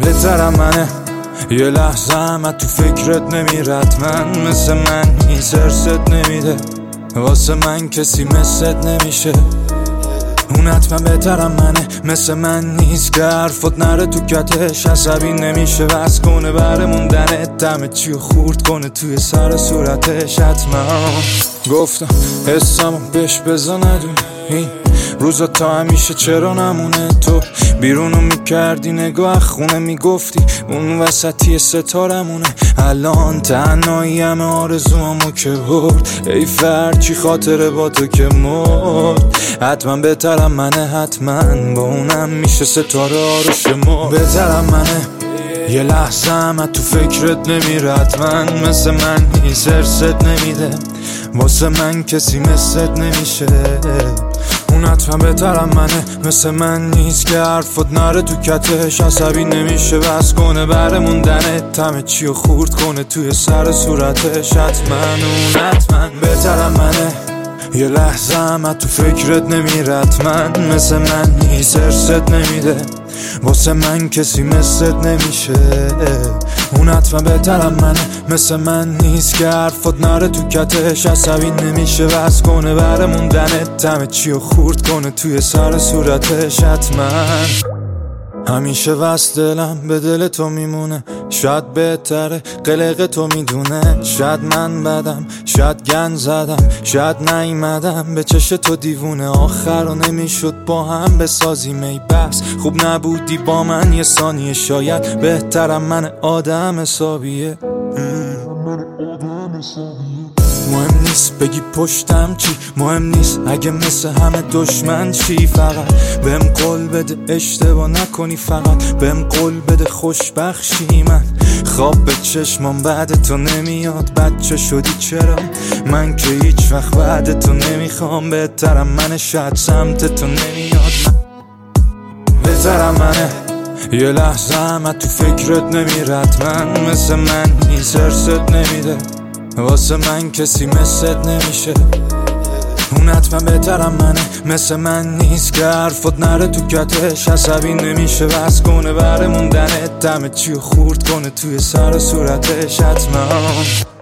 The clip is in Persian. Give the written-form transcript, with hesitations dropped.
بهترم منه یه لحظه هم تو فکرت نمیرد من مثل من نیست هرست نمیده واسه من کسی مثلت نمیشه اون حتما بهترم منه مثل من نیست که حرفت نره تو کتش عصبی نمیشه بس کنه بره موندنت دم چیو خورد کنه توی سر صورتش حتما گفتم حسمو بهش بزا ندونی این روزا تا همیشه چرا نمونه تو بیرونو میکردی نگاه خونه میگفتی اون وسطی ستارمونه الان تنهایی همه آرزوامو که برد ای فرد چی خاطره با تو که مرد حتما بهترم منه حتما با اونم میشه ستاره ها رو شمرد بهترم منه یه لحظه هم تو فکرت نمیرد من مثل من نیست هرست نمیده واسه من کسی مثلت نمیشه اون حتما بهترم منه مثل من نیست که حرفت نره تو کتش عصبی نمیشه بس کنه بره موندنت همه چیو خورد کنه توی سر صورتش حتما اون حتما بهترم منه یه لحظه هم تو فکرت نمیرد من مثل من نیست هرست نمیده واسه من کسی مثلت نمیشه اون حتما بهترم منه مثل من نیست که حرفت نره تو کتش عصبی نمیشه بس کنه بره موندنت همه چیو خورد کنه توی سر صورتش حتما همیشه وست دلم به دل تو میمونه شاید بهتره قلق تو میدونه شاید من بدم شاید گن زدم شاید نیمدم به چش تو دیوونه آخر و نمیشد با هم بسازیم ای بس خوب نبودی با من یه ثانیه شاید بهترم من آدم حسابیه مهم نیست بگی پشتم چی مهم نیست اگه مثل همه دشمن چی فقط بهم قول بده اشتباه نکنی فقط بهم قول بده خوشبخشی من خواب به چشمام بعد تو نمیاد بچه شدی چرا من که هیچ وقت بعد تو نمیخوام بهترم منه شاید سمت تو نمیاد بهترم منه یه لحظه هم تو فکرت نمیرد من مثل من نیست هرست نمیده واسه من کسی مثلت نمیشه اون حتما بهترم منه مثل من نیست که حرفت نره تو کتش عصبی نمیشه بس کنه بره موندنت همه چیو خورد کنه توی سر صورتش حتما